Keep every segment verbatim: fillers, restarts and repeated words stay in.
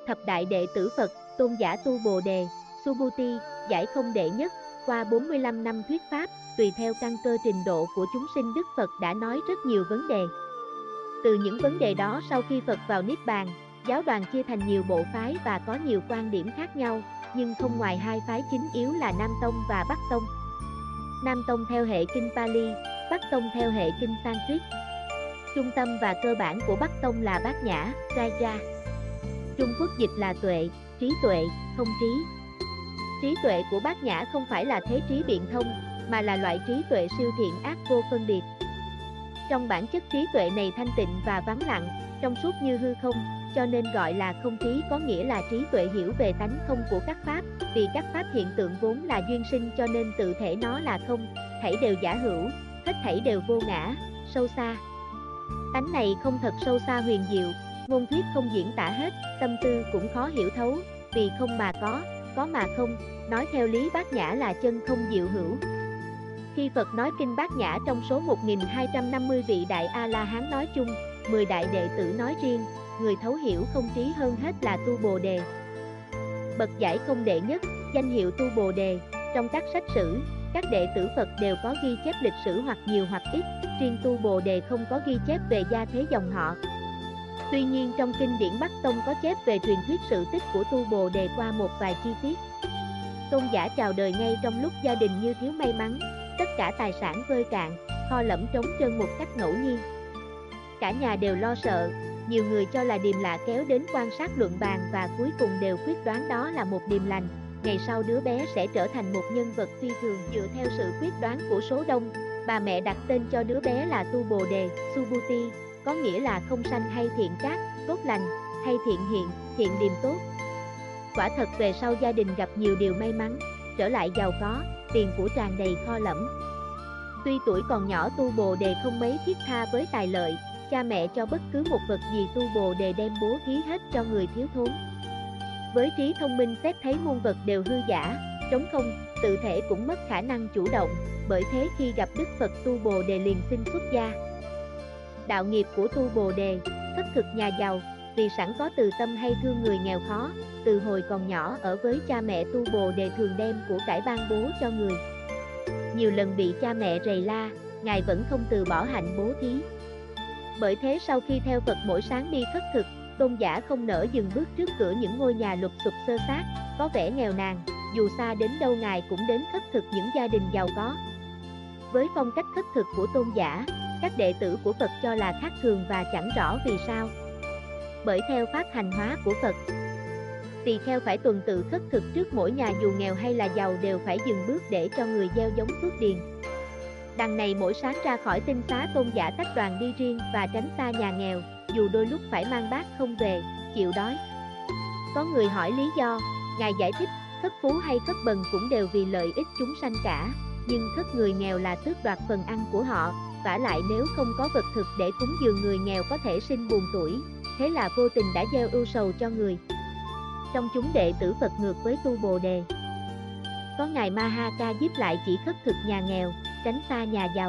Thập đại đệ tử Phật, tôn giả Tu Bồ Đề, Subhuti, giải không đệ nhất, qua bốn mươi lăm năm thuyết pháp, tùy theo căn cơ trình độ của chúng sinh Đức Phật đã nói rất nhiều vấn đề. Từ những vấn đề đó sau khi Phật vào Niết Bàn, giáo đoàn chia thành nhiều bộ phái và có nhiều quan điểm khác nhau, nhưng không ngoài hai phái chính yếu là Nam Tông và Bắc Tông. Nam Tông theo hệ kinh Pali, Bắc Tông theo hệ kinh Sanskrit. Trung tâm và cơ bản của Bắc Tông là Bát Nhã, Raja. Trung Quốc dịch là tuệ, trí tuệ, thông trí. Trí tuệ của Bát Nhã không phải là thế trí biện thông, mà là loại trí tuệ siêu thiện ác vô phân biệt. Trong bản chất trí tuệ này thanh tịnh và vắng lặng, trong suốt như hư không, cho nên gọi là không trí, có nghĩa là trí tuệ hiểu về tánh không của các pháp, vì các pháp hiện tượng vốn là duyên sinh cho nên tự thể nó là không, thảy đều giả hữu, hết thảy đều vô ngã, sâu xa. Tánh này không thật sâu xa huyền diệu, ngôn thuyết không diễn tả hết, tâm tư cũng khó hiểu thấu, vì không mà có, có mà không, nói theo lý Bát Nhã là chân không diệu hữu. Khi Phật nói kinh Bát Nhã trong số một nghìn hai trăm năm mươi vị Đại A-la-hán nói chung, mười đại đệ tử nói riêng, người thấu hiểu không trí hơn hết là Tu Bồ Đề. Bậc giải không đệ nhất, danh hiệu Tu Bồ Đề, trong các sách sử, các đệ tử Phật đều có ghi chép lịch sử hoặc nhiều hoặc ít, riêng Tu Bồ Đề không có ghi chép về gia thế dòng họ. Tuy nhiên trong kinh điển Bắc Tông có chép về truyền thuyết sự tích của Tu Bồ Đề qua một vài chi tiết. Tôn giả chào đời ngay trong lúc gia đình như thiếu may mắn, tất cả tài sản vơi cạn, kho lẫm trống trơn một cách ngẫu nhiên. Cả nhà đều lo sợ, nhiều người cho là điềm lạ kéo đến quan sát luận bàn và cuối cùng đều quyết đoán đó là một điềm lành. Ngày sau đứa bé sẽ trở thành một nhân vật phi thường. Dựa theo sự quyết đoán của số đông, bà mẹ đặt tên cho đứa bé là Tu Bồ Đề, Subhuti, có nghĩa là không sanh hay thiện cát, tốt lành, hay thiện hiện, thiện điềm tốt. Quả thật về sau gia đình gặp nhiều điều may mắn, trở lại giàu có, tiền của tràn đầy kho lẫm. Tuy tuổi còn nhỏ Tu Bồ Đề không mấy thiết tha với tài lợi, cha mẹ cho bất cứ một vật gì Tu Bồ Đề đem bố thí hết cho người thiếu thốn. Với trí thông minh xét thấy muôn vật đều hư giả, trống không, tự thể cũng mất khả năng chủ động, bởi thế khi gặp Đức Phật Tu Bồ Đề liền xin xuất gia. Đạo nghiệp của Tu Bồ Đề, khất thực nhà giàu, vì sẵn có từ tâm hay thương người nghèo khó, từ hồi còn nhỏ ở với cha mẹ Tu Bồ Đề thường đem của cải ban bố cho người. Nhiều lần bị cha mẹ rầy la, Ngài vẫn không từ bỏ hạnh bố thí. Bởi thế sau khi theo Phật mỗi sáng đi khất thực, tôn giả không nỡ dừng bước trước cửa những ngôi nhà lụp xụp xơ xác, có vẻ nghèo nàn, dù xa đến đâu Ngài cũng đến khất thực những gia đình giàu có. Với phong cách khất thực của tôn giả, các đệ tử của Phật cho là khác thường và chẳng rõ vì sao. Bởi theo pháp hành hóa của Phật, tỳ kheo phải tuần tự khất thực trước mỗi nhà dù nghèo hay là giàu đều phải dừng bước để cho người gieo giống phước điền. Đằng này mỗi sáng ra khỏi tinh xá tôn giả tách đoàn đi riêng và tránh xa nhà nghèo, dù đôi lúc phải mang bát không về, chịu đói. Có người hỏi lý do, Ngài giải thích, khất phú hay khất bần cũng đều vì lợi ích chúng sanh cả, nhưng khất người nghèo là tước đoạt phần ăn của họ, vả lại nếu không có vật thực để cúng dường người nghèo có thể sinh buồn tuổi, thế là vô tình đã gieo ưu sầu cho người. Trong chúng đệ tử Phật ngược với Tu Bồ Đề, có Ngài Ma Ha Ca Diếp lại chỉ khất thực nhà nghèo, tránh xa nhà giàu.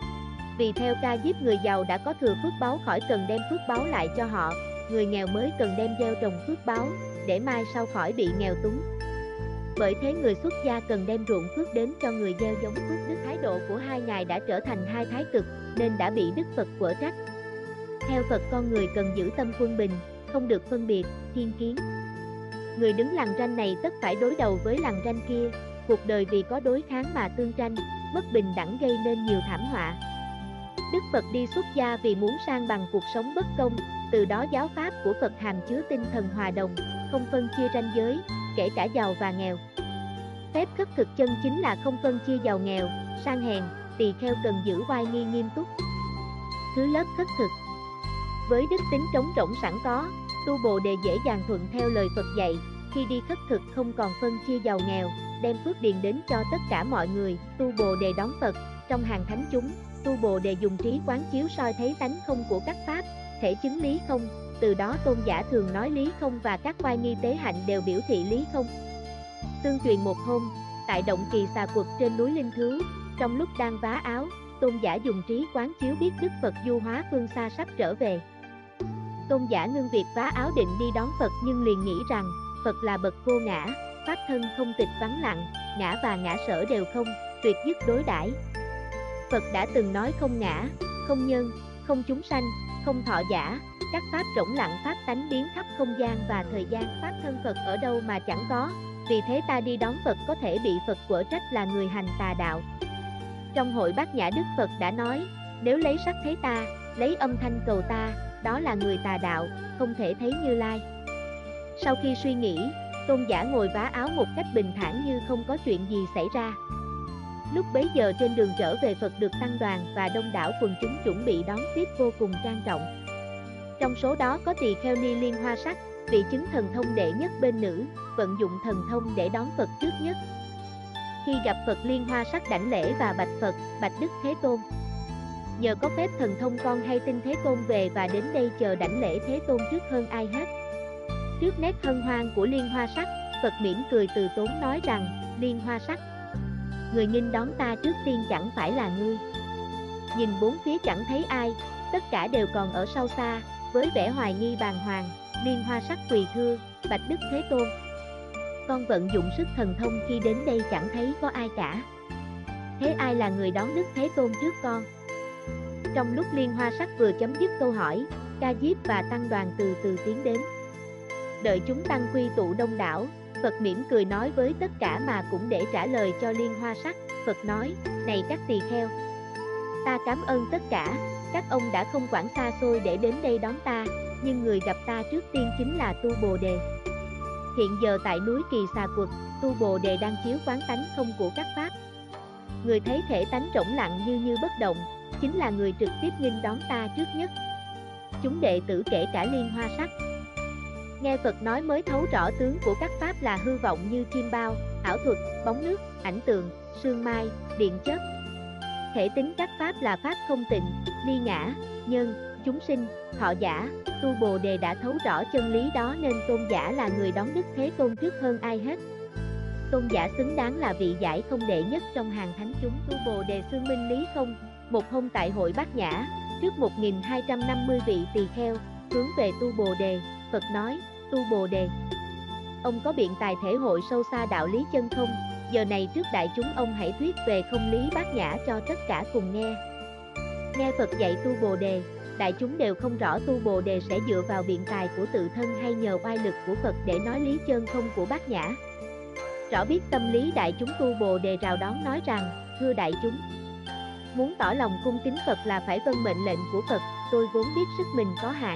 Vì theo Ca Diếp người giàu đã có thừa phước báu khỏi cần đem phước báu lại cho họ, người nghèo mới cần đem gieo trồng phước báu, để mai sau khỏi bị nghèo túng. Bởi thế người xuất gia cần đem ruộng phước đến cho người gieo giống phước đức. Thái độ của hai ngài đã trở thành hai thái cực, nên đã bị Đức Phật quở trách. Theo Phật con người cần giữ tâm quân bình, không được phân biệt, thiên kiến. Người đứng lằn ranh này tất phải đối đầu với lằn ranh kia, cuộc đời vì có đối kháng mà tương tranh, bất bình đẳng gây nên nhiều thảm họa. Đức Phật đi xuất gia vì muốn san bằng cuộc sống bất công, từ đó giáo pháp của Phật hàm chứa tinh thần hòa đồng, không phân chia ranh giới, kể cả giàu và nghèo. Phép khất thực chân chính là không phân chia giàu nghèo, sang hèn, tỳ kheo cần giữ oai nghi nghiêm túc. Thứ lớp khất thực. Với đức tính trống rỗng sẵn có, Tu Bồ Đề dễ dàng thuận theo lời Phật dạy, khi đi khất thực không còn phân chia giàu nghèo, đem phước điền đến cho tất cả mọi người. Tu Bồ Đề đón Phật, trong hàng thánh chúng, Tu Bồ Đề dùng trí quán chiếu soi thấy tánh không của các pháp, thể chứng lý không, từ đó tôn giả thường nói lý không và các oai nghi tế hạnh đều biểu thị lý không. Tương truyền một hôm, tại động Kỳ Xà Quật trên núi Linh Thứu, trong lúc đang vá áo, tôn giả dùng trí quán chiếu biết Đức Phật du hóa phương xa sắp trở về. Tôn giả ngưng việc vá áo định đi đón Phật nhưng liền nghĩ rằng, Phật là bậc vô ngã, pháp thân không tịch vắng lặng, ngã và ngã sở đều không, tuyệt dứt đối đãi. Phật đã từng nói không ngã, không nhân, không chúng sanh, không thọ giả, các pháp rỗng lặng pháp tánh biến khắp không gian và thời gian. Pháp thân Phật ở đâu mà chẳng có, vì thế ta đi đón Phật có thể bị Phật quở trách là người hành tà đạo. Trong hội Bát Nhã Đức Phật đã nói, nếu lấy sắc thấy ta, lấy âm thanh cầu ta, đó là người tà đạo, không thể thấy Như Lai. Sau khi suy nghĩ, tôn giả ngồi vá áo một cách bình thản như không có chuyện gì xảy ra. Lúc bấy giờ trên đường trở về Phật được tăng đoàn và đông đảo quần chúng chuẩn bị đón tiếp vô cùng trang trọng. Trong số đó có tỳ kheo ni Liên Hoa Sắc, vị chứng thần thông đệ nhất bên nữ, vận dụng thần thông để đón Phật trước nhất. Khi gặp Phật, Liên Hoa Sắc đảnh lễ và bạch Phật, bạch Đức Thế Tôn. Nhờ có phép thần thông con hay tin Thế Tôn về và đến đây chờ đảnh lễ Thế Tôn trước hơn ai hết. Trước nét hân hoan của Liên Hoa Sắc, Phật mỉm cười từ tốn nói rằng, Liên Hoa Sắc, người nghinh đón ta trước tiên chẳng phải là ngươi. Nhìn bốn phía chẳng thấy ai, tất cả đều còn ở sau xa, với vẻ hoài nghi bàng hoàng, Liên Hoa Sắc quỳ thưa, bạch Đức Thế Tôn. Con vận dụng sức thần thông khi đến đây chẳng thấy có ai cả. Thế ai là người đón Đức Thế Tôn trước con? Trong lúc Liên Hoa Sắc vừa chấm dứt câu hỏi, Ca Diếp và tăng đoàn từ từ tiến đến. Đợi chúng tăng quy tụ đông đảo, Phật mỉm cười nói với tất cả mà cũng để trả lời cho Liên Hoa Sắc. Phật nói, này các tỳ kheo, ta cảm ơn tất cả, các ông đã không quản xa xôi để đến đây đón ta, nhưng người gặp ta trước tiên chính là Tu Bồ Đề. Hiện giờ tại núi Kỳ Xà Quật, Tu Bồ Đề đang chiếu quán tánh không của các pháp. Người thấy thể tánh rỗng lặng như như bất động, chính là người trực tiếp nghinh đón ta trước nhất. Chúng đệ tử kể cả Liên Hoa Sắc nghe Phật nói mới thấu rõ tướng của các pháp là hư vọng như chim bao, ảo thuật, bóng nước, ảnh tượng, sương mai, điện chớp. Thể tính các pháp là pháp không tịnh, ly ngã, nhân, chúng sinh, thọ giả. Tu Bồ Đề đã thấu rõ chân lý đó nên tôn giả là người đón Đức Thế Tôn trước hơn ai hết. Tôn giả xứng đáng là vị giải không đệ nhất trong hàng thánh chúng. Tu Bồ Đề xưng minh lý không. Một hôm tại hội Bát Nhã, trước một nghìn hai trăm năm mươi vị tỳ kheo, hướng về Tu Bồ Đề, Phật nói, Tu Bồ Đề, ông có biện tài thể hội sâu xa đạo lý chân không? Giờ này trước đại chúng ông hãy thuyết về không lý Bát Nhã cho tất cả cùng nghe. Nghe Phật dạy Tu Bồ Đề, đại chúng đều không rõ Tu Bồ Đề sẽ dựa vào biện tài của tự thân hay nhờ oai lực của Phật để nói lý chân không của Bát Nhã. Rõ biết tâm lý đại chúng, Tu Bồ Đề rào đón nói rằng, thưa đại chúng, muốn tỏ lòng cung kính Phật là phải vâng mệnh lệnh của Phật, tôi vốn biết sức mình có hạn.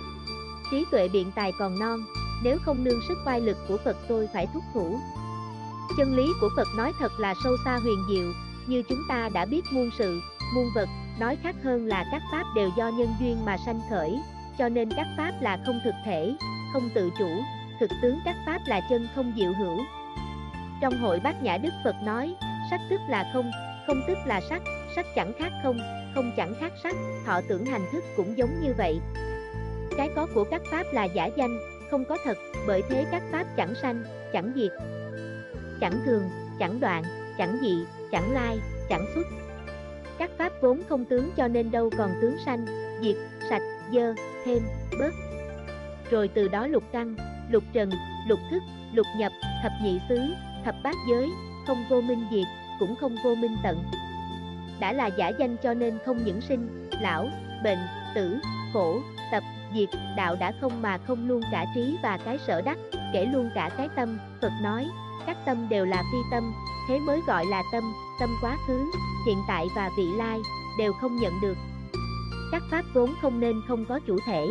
Trí tuệ biện tài còn non, nếu không nương sức oai lực của Phật tôi phải thúc thủ. Chân lý của Phật nói thật là sâu xa huyền diệu, như chúng ta đã biết muôn sự, muôn vật, nói khác hơn là các pháp đều do nhân duyên mà sanh khởi, cho nên các pháp là không thực thể, không tự chủ, thực tướng các pháp là chân không diệu hữu. Trong hội Bát Nhã Đức Phật nói, sắc tức là không, không tức là sắc, sắc chẳng khác không, không chẳng khác sắc, thọ tưởng hành thức cũng giống như vậy. Cái có của các pháp là giả danh, không có thật, bởi thế các pháp chẳng sanh, chẳng diệt, chẳng thường, chẳng đoạn, chẳng dị, chẳng lai, chẳng xuất. Các pháp vốn không tướng cho nên đâu còn tướng sanh, diệt, sạch, dơ, thêm, bớt. Rồi từ đó lục căn, lục trần, lục thức, lục nhập, thập nhị xứ, thập bát giới, không vô minh diệt, cũng không vô minh tận. Đã là giả danh cho nên không những sinh, lão, bệnh, tử, khổ, tập, diệt, đạo đã không mà không luôn cả trí và cái sở đắc, kể luôn cả cái tâm. Phật nói, các tâm đều là phi tâm, thế mới gọi là tâm, tâm quá khứ, hiện tại và vị lai, đều không nhận được. Các pháp vốn không nên không có chủ thể,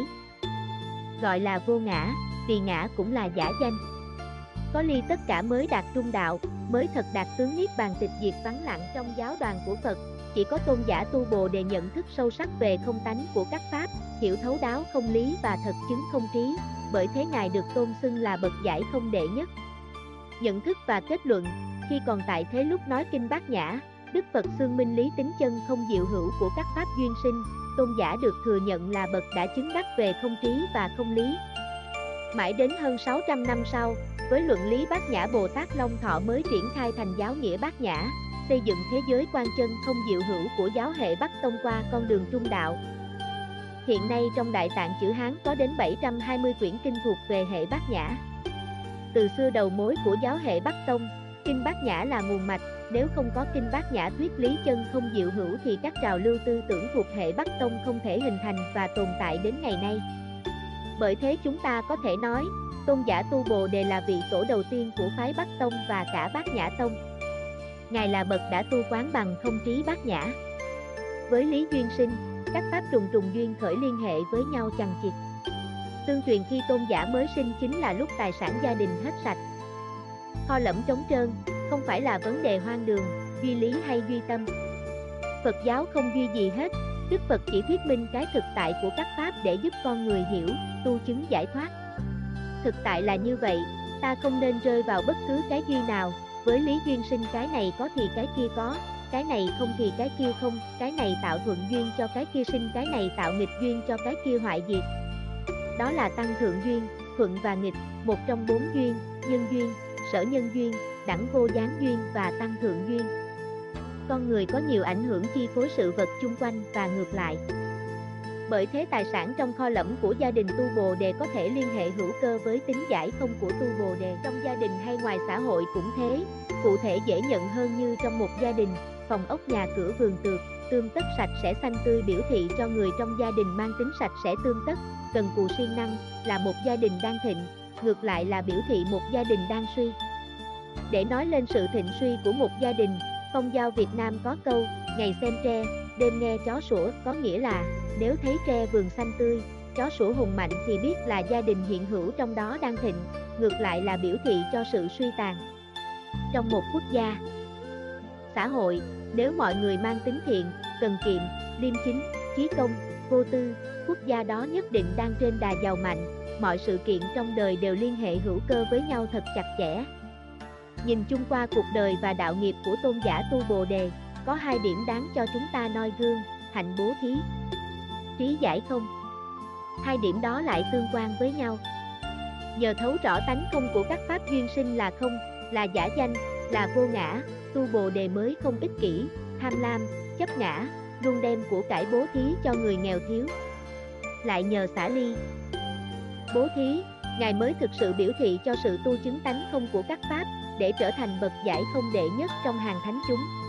gọi là vô ngã, vì ngã cũng là giả danh. Có ly tất cả mới đạt trung đạo, mới thật đạt tướng niết bàn tịch diệt vắng lặng. Trong giáo đoàn của Phật, chỉ có tôn giả Tu Bồ Đề nhận thức sâu sắc về không tánh của các pháp, hiểu thấu đáo không lý và thật chứng không trí, bởi thế Ngài được tôn xưng là bậc giải không đệ nhất. Nhận thức và kết luận, khi còn tại thế lúc nói kinh Bát Nhã, Đức Phật xưng minh lý tính chân không diệu hữu của các pháp duyên sinh, tôn giả được thừa nhận là bậc đã chứng đắc về không trí và không lý. Mãi đến hơn sáu trăm năm sau, với luận lý Bát Nhã, Bồ Tát Long Thọ mới triển khai thành giáo nghĩa Bát Nhã, xây dựng thế giới quan chân không diệu hữu của giáo hệ Bắc Tông qua con đường trung đạo. Hiện nay trong Đại Tạng chữ Hán có đến bảy trăm hai mươi quyển kinh thuộc về hệ Bát Nhã. Từ xưa đầu mối của giáo hệ Bắc Tông, kinh Bát Nhã là nguồn mạch, nếu không có kinh Bát Nhã thuyết lý chân không diệu hữu thì các trào lưu tư tưởng thuộc hệ Bắc Tông không thể hình thành và tồn tại đến ngày nay. Bởi thế chúng ta có thể nói, Tôn giả Tu Bồ Đề là vị tổ đầu tiên của phái Bắc Tông và cả Bát Nhã Tông. Ngài là bậc đã tu quán bằng không trí Bát Nhã. Với lý duyên sinh, các pháp trùng trùng duyên khởi liên hệ với nhau chằng chịt. Tương truyền khi tôn giả mới sinh chính là lúc tài sản gia đình hết sạch, kho lẫm trống trơn, không phải là vấn đề hoang đường, duy lý hay duy tâm. Phật giáo không duy gì hết, Đức Phật chỉ thuyết minh cái thực tại của các pháp để giúp con người hiểu, tu chứng giải thoát. Thực tại là như vậy, ta không nên rơi vào bất cứ cái duy nào, với lý duyên sinh cái này có thì cái kia có, cái này không thì cái kia không, cái này tạo thuận duyên cho cái kia sinh, cái này tạo nghịch duyên cho cái kia hoại diệt. Đó là tăng thượng duyên, thuận và nghịch, một trong bốn duyên, nhân duyên, sở nhân duyên, đẳng vô gián duyên và tăng thượng duyên. Con người có nhiều ảnh hưởng chi phối sự vật chung quanh và ngược lại. Bởi thế tài sản trong kho lẫm của gia đình Tu Bồ Đề có thể liên hệ hữu cơ với tính giải không của Tu Bồ Đề. Trong gia đình hay ngoài xã hội cũng thế, cụ thể dễ nhận hơn như trong một gia đình, phòng ốc nhà cửa vườn tược, tươm tất sạch sẽ xanh tươi biểu thị cho người trong gia đình mang tính sạch sẽ tươm tất, cần cù siêng năng, là một gia đình đang thịnh, ngược lại là biểu thị một gia đình đang suy. Để nói lên sự thịnh suy của một gia đình, phong giao Việt Nam có câu, ngày xem tre, đêm nghe chó sủa, có nghĩa là, nếu thấy tre vườn xanh tươi, chó sủa hùng mạnh thì biết là gia đình hiện hữu trong đó đang thịnh, ngược lại là biểu thị cho sự suy tàn. Trong một quốc gia, xã hội, nếu mọi người mang tính thiện, cần kiệm, liêm chính, chí công, vô tư, quốc gia đó nhất định đang trên đà giàu mạnh, mọi sự kiện trong đời đều liên hệ hữu cơ với nhau thật chặt chẽ. Nhìn chung qua cuộc đời và đạo nghiệp của tôn giả Tu Bồ Đề, có hai điểm đáng cho chúng ta noi gương, hạnh bố thí, trí giải không. Hai điểm đó lại tương quan với nhau. Nhờ thấu rõ tánh không của các pháp duyên sinh là không, là giả danh, là vô ngã, Tu Bồ Đề mới không ích kỷ, tham lam, chấp ngã, luôn đem của cải bố thí cho người nghèo thiếu. Lại nhờ xả ly, bố thí, Ngài mới thực sự biểu thị cho sự tu chứng tánh không của các pháp, để trở thành bậc giải không đệ nhất trong hàng thánh chúng.